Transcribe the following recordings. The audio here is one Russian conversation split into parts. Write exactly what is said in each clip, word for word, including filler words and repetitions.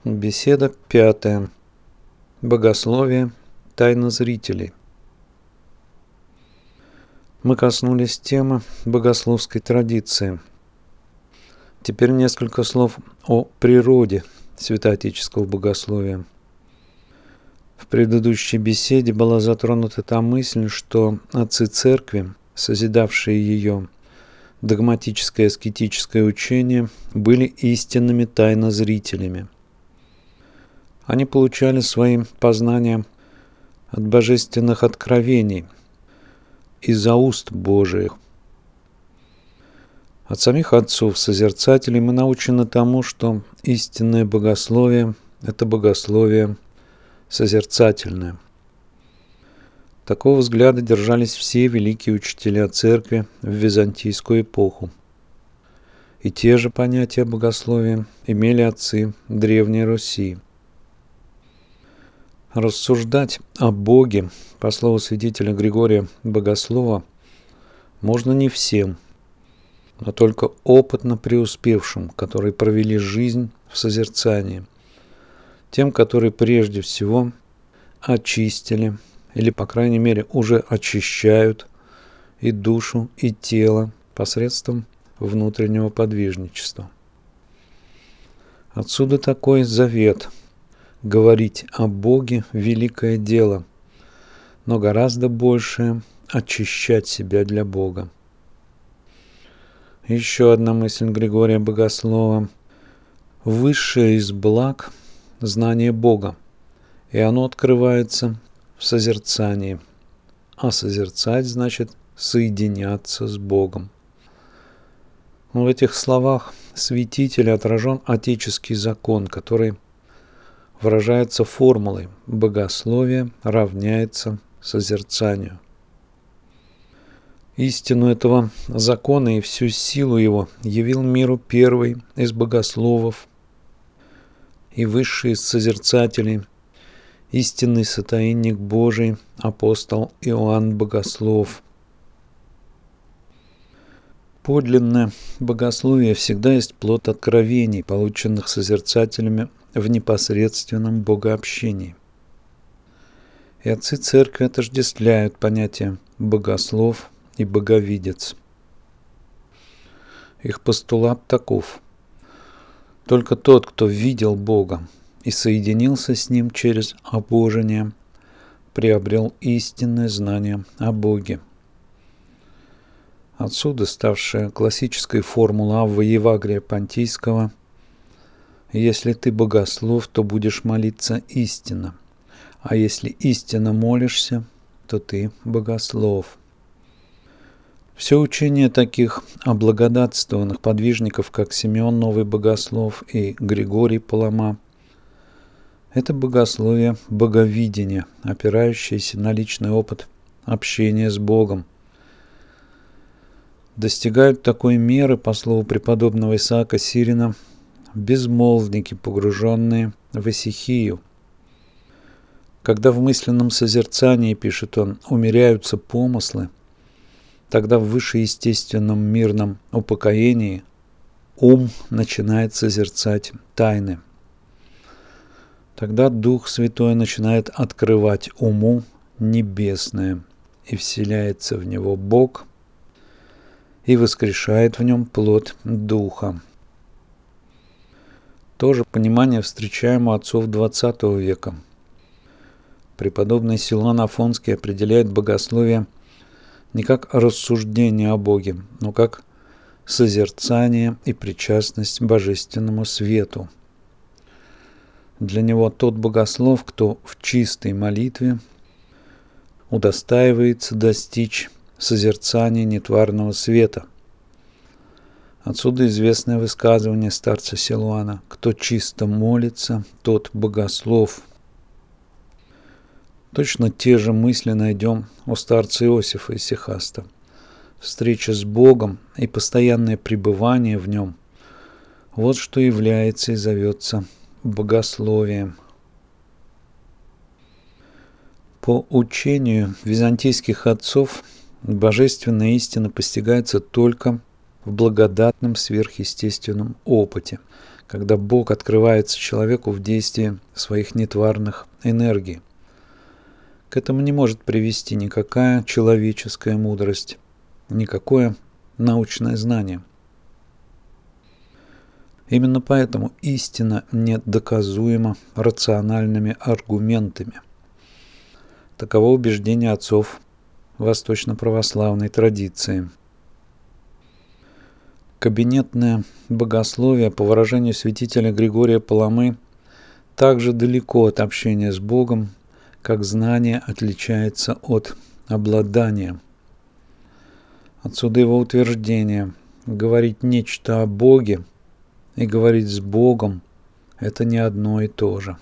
Беседа пятая. Богословие тайнозрителей. Мы коснулись темы богословской традиции. Теперь несколько слов о природе святоотеческого богословия. В предыдущей беседе была затронута та мысль, что отцы церкви, созидавшие ее догматическое аскетическое учение, были истинными тайнозрителями. Они получали свои познания от божественных откровений, из-за уст Божиих. От самих отцов-созерцателей мы научены тому, что истинное богословие – это богословие созерцательное. Такого взгляда держались все великие учителя церкви в византийскую эпоху. И те же понятия богословия имели отцы Древней Руси. Рассуждать о Боге, по слову святителя Григория Богослова, можно не всем, но только опытно преуспевшим, которые провели жизнь в созерцании, тем, которые прежде всего очистили, или, по крайней мере, уже очищают и душу, и тело посредством внутреннего подвижничества. Отсюда такой завет – говорить о Боге – великое дело, но гораздо большее – очищать себя для Бога. Еще одна мысль Григория Богослова. Высшее из благ – знание Бога, и оно открывается в созерцании, а созерцать значит соединяться с Богом. В этих словах святителя отражен отеческий закон, который выражается формулой «богословие равняется созерцанию». Истину этого закона и всю силу его явил миру первый из богословов и высший из созерцателей, истинный сотаинник Божий, апостол Иоанн Богослов. Подлинное богословие всегда есть плод откровений, полученных созерцателями в непосредственном богообщении. И отцы церкви отождествляют понятия богослов и боговидец. Их постулат таков: только тот, кто видел Бога и соединился с Ним через обожение, приобрел истинное знание о Боге. Отсюда ставшая классической формула Авва Евагрия Понтийского: «Если ты богослов, то будешь молиться истинно, а если истинно молишься, то ты богослов». Все учение таких облагодатствованных подвижников, как Симеон Новый Богослов и Григорий Палама, это богословие боговидения, опирающееся на личный опыт общения с Богом. Достигают такой меры, по слову преподобного Исаака Сирина, безмолвники, погруженные в исихию. Когда в мысленном созерцании, пишет он, умеряются помыслы, тогда в вышеестественном мирном упокоении ум начинает созерцать тайны. Тогда Дух Святой начинает открывать уму небесное, и вселяется в него Бог, и воскрешает в нем плод Духа. То же понимание встречаем у отцов двадцатого века. Преподобный Силуан Афонский определяет богословие не как рассуждение о Боге, но как созерцание и причастность божественному свету. Для него тот богослов, кто в чистой молитве удостаивается достичь созерцания нетварного света. Отсюда известное высказывание старца Силуана: «Кто чисто молится, тот богослов». Точно те же мысли найдем у старца Иосифа Исихаста. Встреча с Богом и постоянное пребывание в Нем – вот что является и зовется богословием. По учению византийских отцов божественная истина постигается только в благодатном сверхъестественном опыте, когда Бог открывается человеку в действии своих нетварных энергий. К этому не может привести никакая человеческая мудрость, никакое научное знание. Именно поэтому истина недоказуема рациональными аргументами. Таково убеждение отцов восточно-православной традиции. Кабинетное богословие, по выражению святителя Григория Паламы, также далеко от общения с Богом, как знание отличается от обладания. Отсюда его утверждение: говорить нечто о Боге и говорить с Богом – это не одно и то же.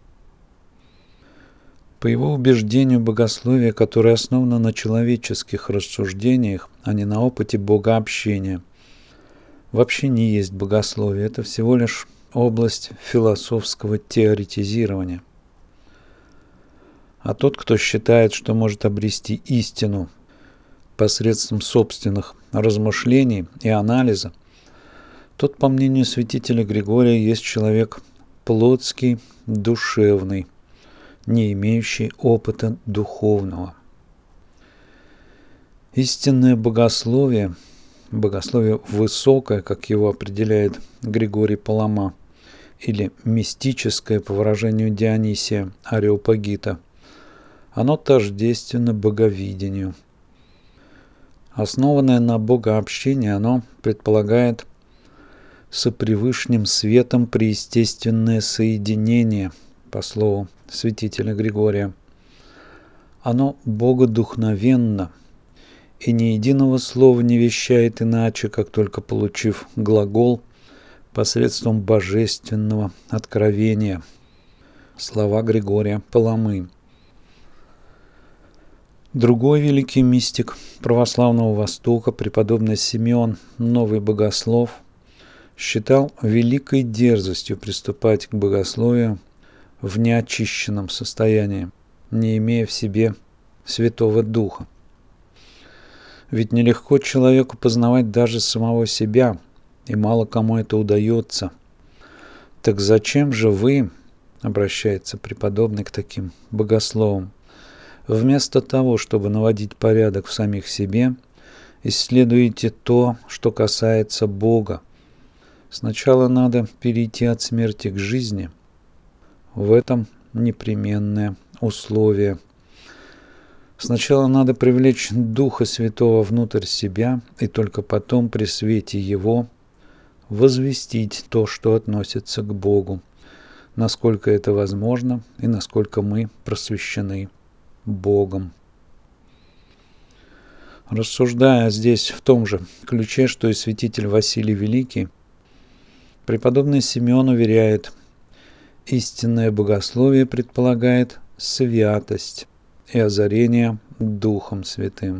По его убеждению, богословие, которое основано на человеческих рассуждениях, а не на опыте богообщения, вообще не есть богословие, это всего лишь область философского теоретизирования. А тот, кто считает, что может обрести истину посредством собственных размышлений и анализа, тот, по мнению святителя Григория, есть человек плотский, душевный, не имеющий опыта духовного. Истинное богословие, богословие высокое, как его определяет Григорий Палама, или мистическое, по выражению Дионисия Ареопагита, оно тождественно боговидению. Основанное на богообщении, оно предполагает со Превышним Светом преестественное соединение, по слову святителя Григория. Оно богодухновенно и ни единого слова не вещает иначе, как только получив глагол посредством божественного откровения. Слова Григория Паламы. Другой великий мистик православного Востока, преподобный Симеон Новый Богослов, считал великой дерзостью приступать к богословию в неочищенном состоянии, не имея в себе Святого Духа. Ведь нелегко человеку познавать даже самого себя, и мало кому это удается. Так зачем же вы, обращается преподобный к таким богословам, вместо того, чтобы наводить порядок в самих себе, исследуете то, что касается Бога? Сначала надо перейти от смерти к жизни. В этом непременное условие. Сначала надо привлечь Духа Святого внутрь себя, и только потом при свете Его возвестить то, что относится к Богу, насколько это возможно и насколько мы просвещены Богом. Рассуждая здесь в том же ключе, что и святитель Василий Великий, преподобный Симеон уверяет: истинное богословие предполагает святость и озарение Духом Святым.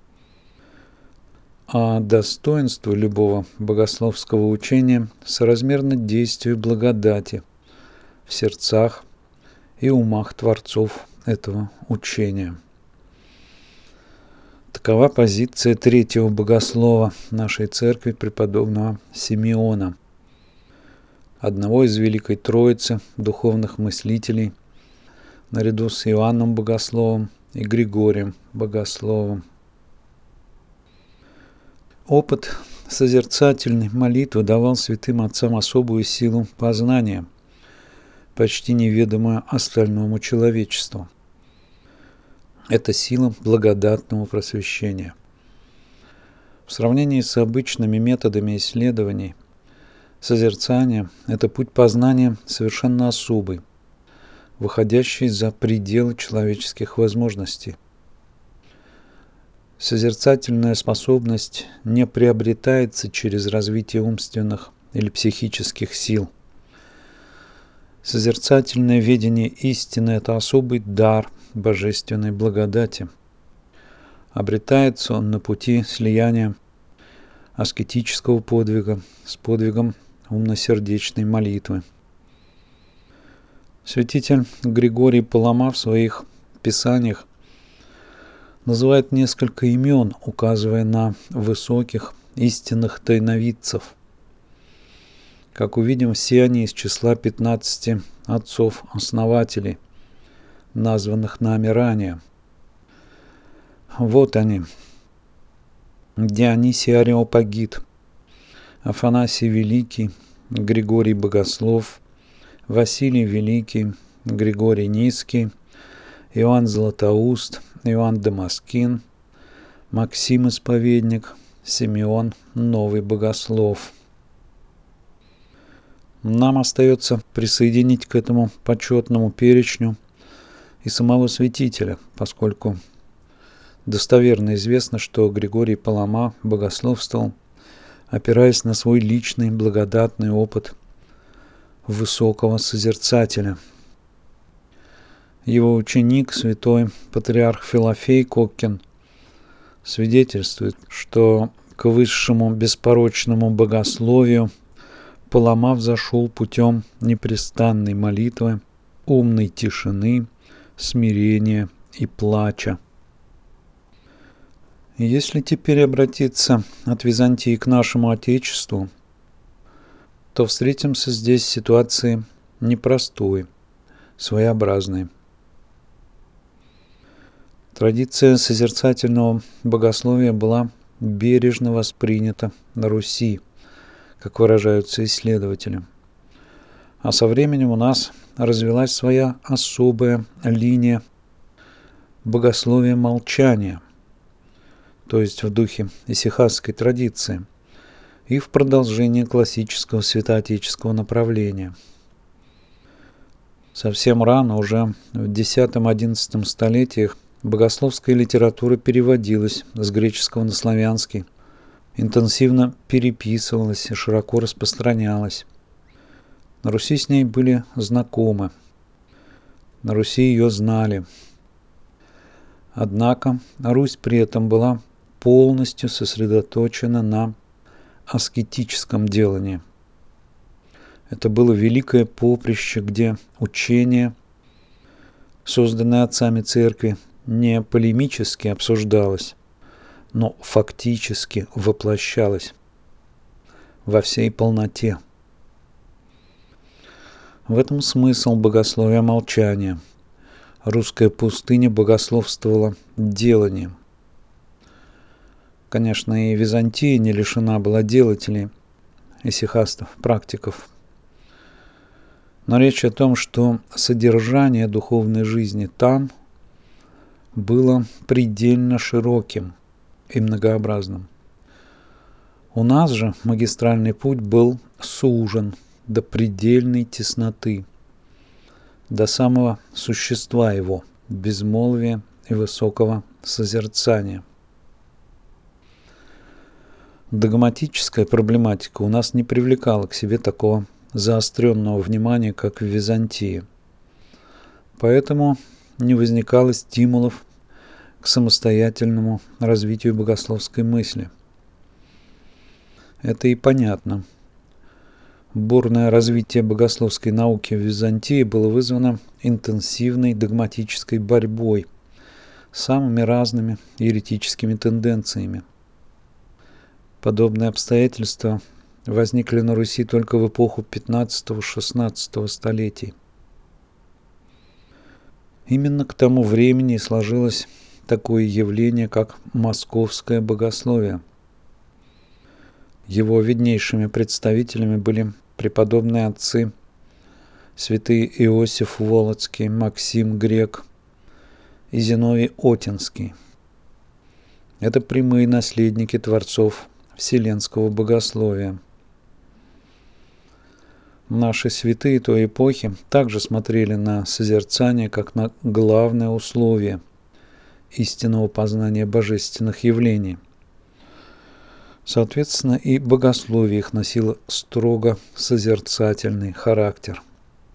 А достоинство любого богословского учения соразмерно действию благодати в сердцах и умах творцов этого учения. Такова позиция третьего богослова нашей церкви, преподобного Симеона, одного из Великой Троицы духовных мыслителей, наряду с Иоанном Богословом и Григорием Богословом. Опыт созерцательной молитвы давал святым отцам особую силу познания, почти неведомую остальному человечеству. Это сила благодатного просвещения. В сравнении с обычными методами исследований, созерцание – это путь познания совершенно особый, выходящий за пределы человеческих возможностей. Созерцательная способность не приобретается через развитие умственных или психических сил. Созерцательное видение истины – это особый дар божественной благодати. Обретается он на пути слияния аскетического подвига с подвигом умносердечной молитвы. Святитель Григорий Палама в своих писаниях называет несколько имен, указывая на высоких истинных тайновидцев. Как увидим, все они из числа пятнадцати отцов-основателей, названных нами ранее. Вот они: Дионисий Ареопагит, Афанасий Великий, Григорий Богослов, Василий Великий, Григорий Низкий, Иоанн Златоуст, Иоанн Дамаскин, Максим Исповедник, Симеон Новый Богослов. Нам остается присоединить к этому почетному перечню и самого святителя, поскольку достоверно известно, что Григорий Палама богословствовал, опираясь на свой личный благодатный опыт высокого созерцателя. Его ученик, святой патриарх Филофей Коккин, свидетельствует, что к высшему беспорочному богословию Палама взошел путем непрестанной молитвы, умной тишины, смирения и плача. Если теперь обратиться от Византии к нашему Отечеству, то встретимся здесь с ситуацией непростой, своеобразной. Традиция созерцательного богословия была бережно воспринята на Руси, как выражаются исследователи. А со временем у нас развилась своя особая линия богословия молчания, то есть в духе исихастской традиции и в продолжении классического святоотеческого направления. Совсем рано, уже в десятом-одиннадцатом столетиях, богословская литература переводилась с греческого на славянский, интенсивно переписывалась и широко распространялась. На Руси с ней были знакомы, на Руси ее знали. Однако Русь при этом была полностью сосредоточена на аскетическом делании. Это было великое поприще, где учение, созданное отцами церкви, не полемически обсуждалось, но фактически воплощалось во всей полноте. В этом смысл богословия молчания. Русская пустыня богословствовала деланием. Конечно, и Византия не лишена была делателей, исихастов, практиков. Но речь о том, что содержание духовной жизни там было предельно широким и многообразным. У нас же магистральный путь был сужен до предельной тесноты, до самого существа его, безмолвия и высокого созерцания. Догматическая проблематика у нас не привлекала к себе такого заостренного внимания, как в Византии. Поэтому не возникало стимулов к самостоятельному развитию богословской мысли. Это и понятно. Бурное развитие богословской науки в Византии было вызвано интенсивной догматической борьбой с самыми разными еретическими тенденциями. Подобные обстоятельства возникли на Руси только в эпоху пятнадцатого-шестнадцатого столетий. Именно к тому времени сложилось такое явление, как московское богословие. Его виднейшими представителями были преподобные отцы святые Иосиф Волоцкий, Максим Грек и Зиновий Отинский. Это прямые наследники творцов вселенского богословия. Наши святые той эпохи также смотрели на созерцание как на главное условие истинного познания божественных явлений. Соответственно, и богословие их носило строго созерцательный характер.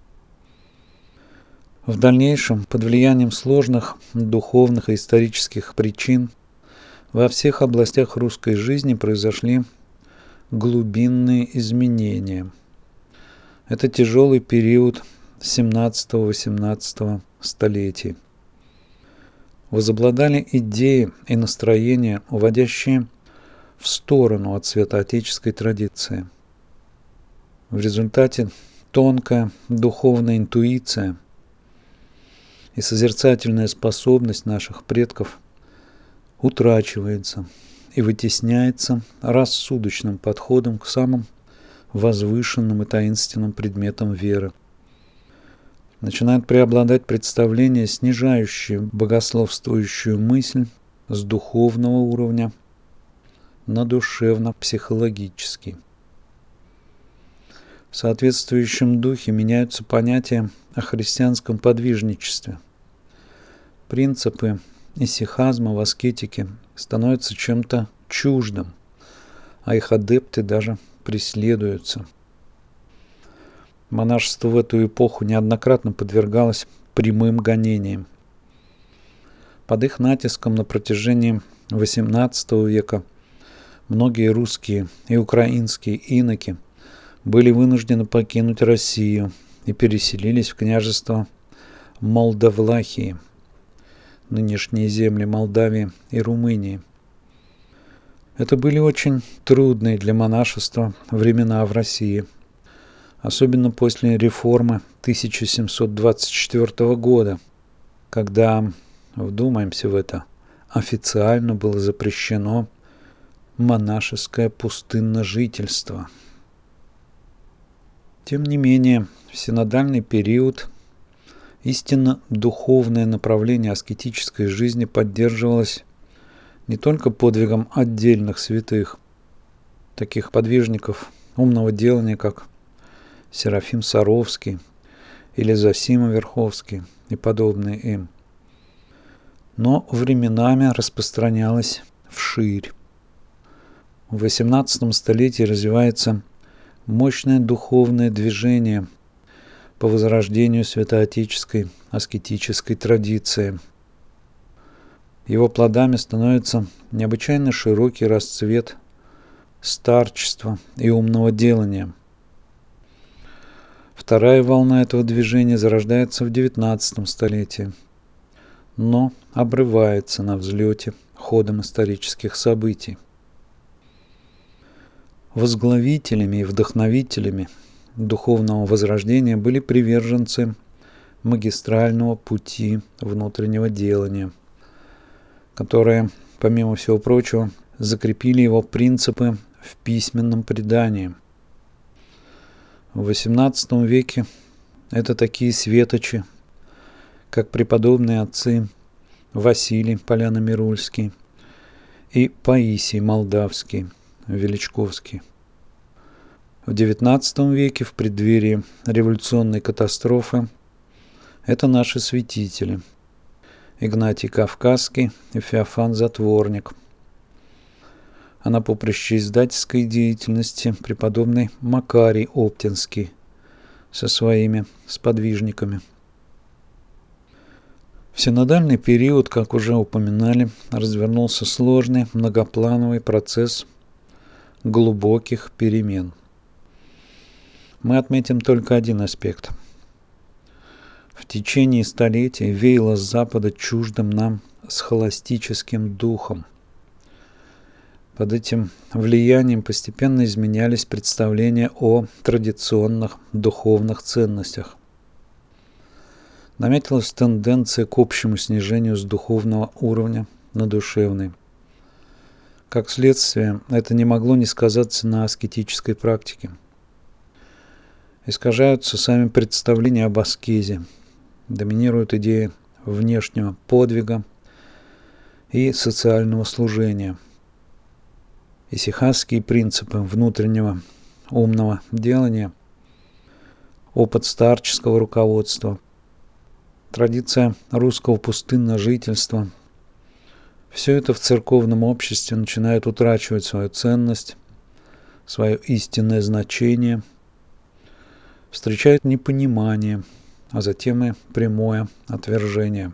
В дальнейшем, под влиянием сложных духовных и исторических причин, во всех областях русской жизни произошли глубинные изменения. Это тяжелый период семнадцатого-восемнадцатого столетий. Возобладали идеи и настроения, уводящие в сторону от святоотеческой традиции. В результате тонкая духовная интуиция и созерцательная способность наших предков утрачивается и вытесняется рассудочным подходом к самым возвышенным и таинственным предметам веры. Начинает преобладать представление, снижающее богословствующую мысль с духовного уровня на душевно-психологический. В соответствующем духе меняются понятия о христианском подвижничестве. Принципы исихазма в аскетике становятся чем-то чуждым, а их адепты даже преследуются. Монашество в эту эпоху неоднократно подвергалось прямым гонениям. Под их натиском на протяжении восемнадцатого века многие русские и украинские иноки были вынуждены покинуть Россию и переселились в княжество Молдавлахии, нынешние земли Молдавии и Румынии. Это были очень трудные для монашества времена в России, особенно после реформы тысяча семьсот двадцать четвёртого года, когда, вдумаемся в это, официально было запрещено монашеское пустынножительство. Тем не менее, в синодальный период истинно духовное направление аскетической жизни поддерживалось не только подвигом отдельных святых, таких подвижников умного делания, как Серафим Саровский или Зосима Верховский и подобные им, но временами распространялось вширь. В восемнадцатом столетии развивается мощное духовное движение по возрождению святоотеческой аскетической традиции. Его плодами становится необычайно широкий расцвет старчества и умного делания. Вторая волна этого движения зарождается в девятнадцатом столетии, но обрывается на взлете ходом исторических событий. Возглавителями и вдохновителями духовного возрождения были приверженцы магистрального пути внутреннего делания, которые, помимо всего прочего, закрепили его принципы в письменном предании. В восемнадцатом веке это такие светочи, как преподобные отцы Василий Поляно-Мирульский и Паисий Молдавский, Величковский. В девятнадцатом веке, в преддверии революционной катастрофы, это наши святители Игнатий Кавказский и Феофан Затворник. А на поприще издательской деятельности преподобный Макарий Оптинский со своими сподвижниками. В синодальный период, как уже упоминали, развернулся сложный многоплановый процесс глубоких перемен. Мы отметим только один аспект. В течение столетий веяло с Запада чуждым нам схоластическим духом. Под этим влиянием постепенно изменялись представления о традиционных духовных ценностях. Наметилась тенденция к общему снижению с духовного уровня на душевный. Как следствие, это не могло не сказаться на аскетической практике. Искажаются сами представления об аскезе, доминируют идеи внешнего подвига и социального служения. Исихазские принципы внутреннего умного делания, опыт старческого руководства, традиция русского пустынножительства – все это в церковном обществе начинает утрачивать свою ценность, свое истинное значение, встречает непонимание, а затем и прямое отвержение.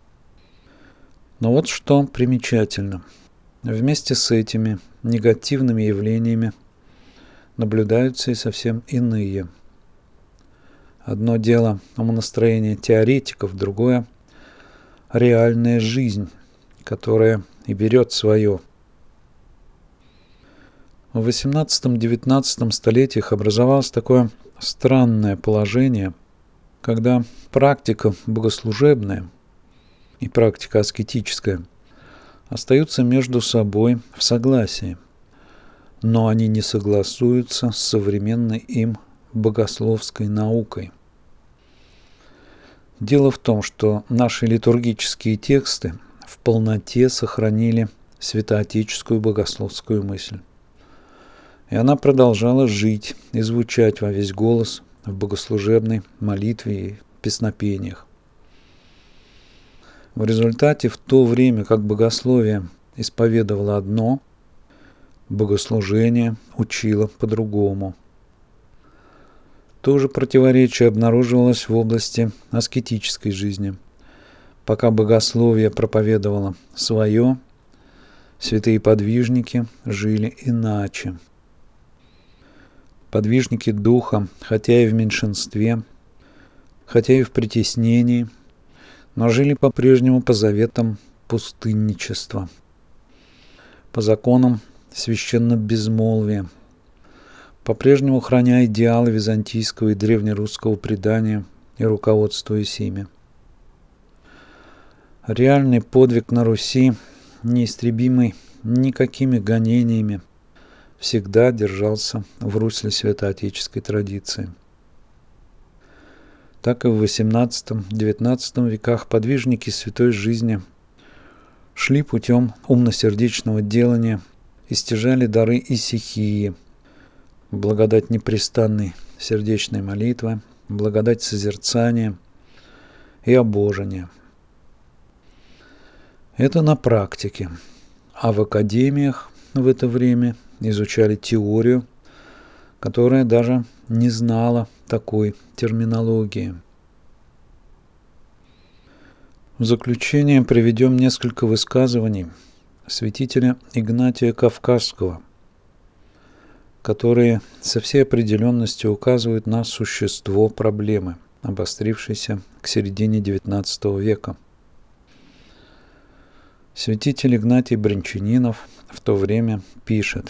Но вот что примечательно. Вместе с этими негативными явлениями наблюдаются и совсем иные. Одно дело умонастроение теоретиков, другое – реальная жизнь, которая и берет свое. В восемнадцатом-девятнадцатом столетиях образовалось такое странное положение, когда практика богослужебная и практика аскетическая остаются между собой в согласии, но они не согласуются с современной им богословской наукой. Дело в том, что наши литургические тексты в полноте сохранили святоотеческую богословскую мысль. И она продолжала жить и звучать во весь голос в богослужебной молитве и песнопениях. В результате, в то время как богословие исповедовало одно, богослужение учило по-другому. То же противоречие обнаруживалось в области аскетической жизни. Пока богословие проповедовало свое, святые подвижники жили иначе. Подвижники духа, хотя и в меньшинстве, хотя и в притеснении, но жили по-прежнему по заветам пустынничества, по законам священно-безмолвия, по-прежнему храня идеалы византийского и древнерусского предания и руководствуясь ими. Реальный подвиг на Руси, неистребимый никакими гонениями, всегда держался в русле святоотеческой традиции. Так и в восемнадцатом-девятнадцатом веках подвижники святой жизни шли путем умносердечного делания и стяжали дары исихии, благодать непрестанной сердечной молитвы, благодать созерцания и обожения. Это на практике, а в академиях в это время изучали теорию, которая даже не знала такой терминологии. В заключение приведем несколько высказываний святителя Игнатия Кавказского, которые со всей определенностью указывают на существо проблемы, обострившейся к середине девятнадцатого века. Святитель Игнатий Брянчанинов в то время пишет: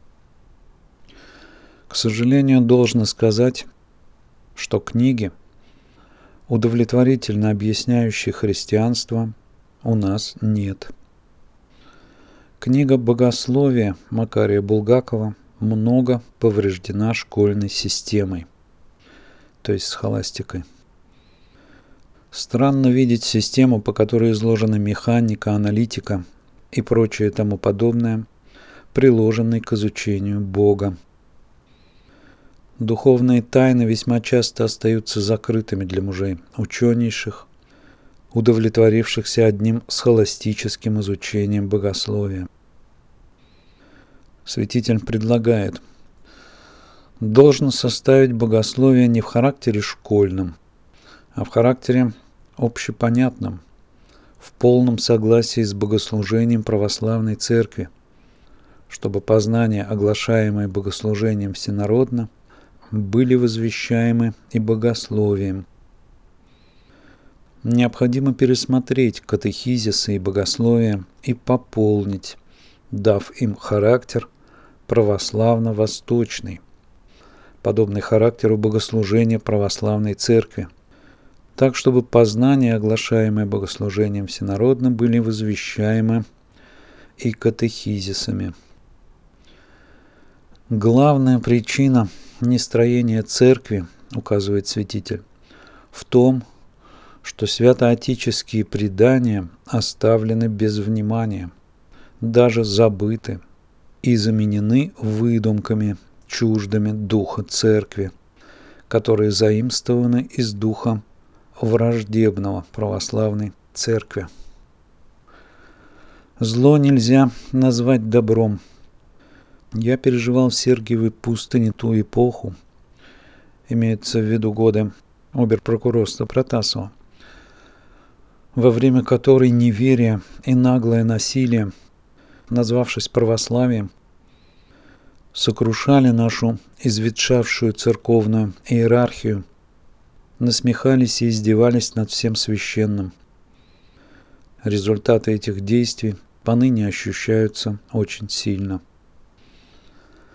«К сожалению, должно сказать, что книги, удовлетворительно объясняющие христианство, у нас нет. Книга «Богословие» Макария Булгакова много повреждена школьной системой, то есть схоластикой. Странно видеть систему, по которой изложена механика, аналитика и прочее тому подобное, приложенной к изучению Бога. Духовные тайны весьма часто остаются закрытыми для мужей ученейших, удовлетворившихся одним схоластическим изучением богословия. Святитель предлагает: должен составить богословие не в характере школьном, а в характере общепонятном, в полном согласии с богослужением православной церкви, чтобы познания, оглашаемые богослужением всенародно, были возвещаемы и богословием. Необходимо пересмотреть катехизисы и богословие и пополнить, дав им характер православно-восточный, подобный характеру богослужения православной церкви, так, чтобы познания, оглашаемые богослужением всенародно, были возвещаемы и катехизисами. Главная причина нестроения церкви, указывает святитель, в том, что святоотеческие предания оставлены без внимания, даже забыты и заменены выдумками, чуждыми духа церкви, которые заимствованы из духа враждебного православной церкви. Зло нельзя назвать добром. Я переживал в Сергиевой пустыне ту эпоху, имеется в виду годы обер-прокурорства Протасова, во время которой неверие и наглое насилие, назвавшись православием, сокрушали нашу изветшавшую церковную иерархию, насмехались и издевались над всем священным. Результаты этих действий поныне ощущаются очень сильно.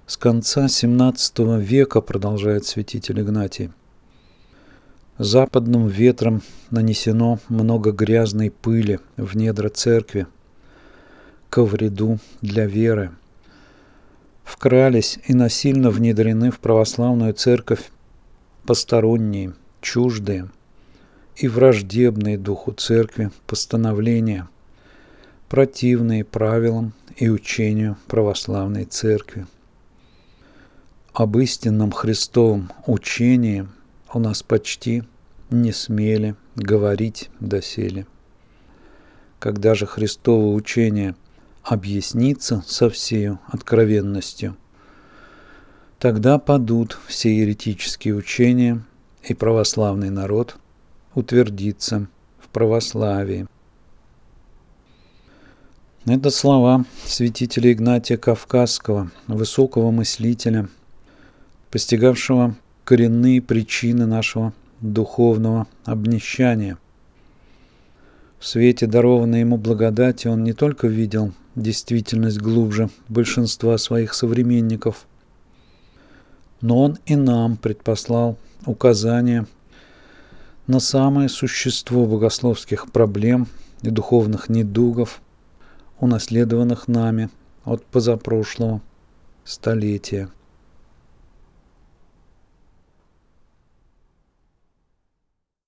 С конца семнадцатого века, продолжает святитель Игнатий, западным ветром нанесено много грязной пыли в недра церкви ко вреду для веры. Вкрались и насильно внедрены в православную церковь посторонние, чуждые и враждебные духу церкви постановления, противные правилам и учению православной церкви. Об истинном Христовом учении у нас почти не смели говорить доселе. Когда же Христово учение объяснится со всею откровенностью, тогда падут все еретические учения, и православный народ утвердится в православии. Это слова святителя Игнатия Кавказского, высокого мыслителя, постигавшего коренные причины нашего духовного обнищания. В свете дарованной ему благодати он не только видел действительность глубже большинства своих современников, но он и нам предпослал указания на самое существо богословских проблем и духовных недугов, унаследованных нами от позапрошлого столетия.